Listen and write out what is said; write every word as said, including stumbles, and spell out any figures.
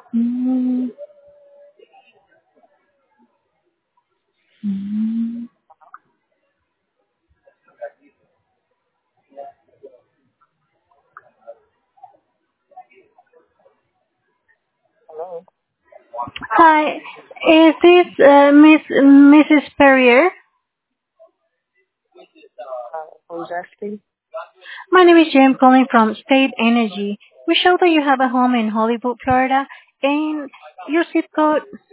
Mm, mm. Hello. Hi, is this uh, Miss Missus Perrier? Uh, who's asking? My name is Jim calling from State Energy. We show that you have a home in Hollywood, Florida, and your zip code.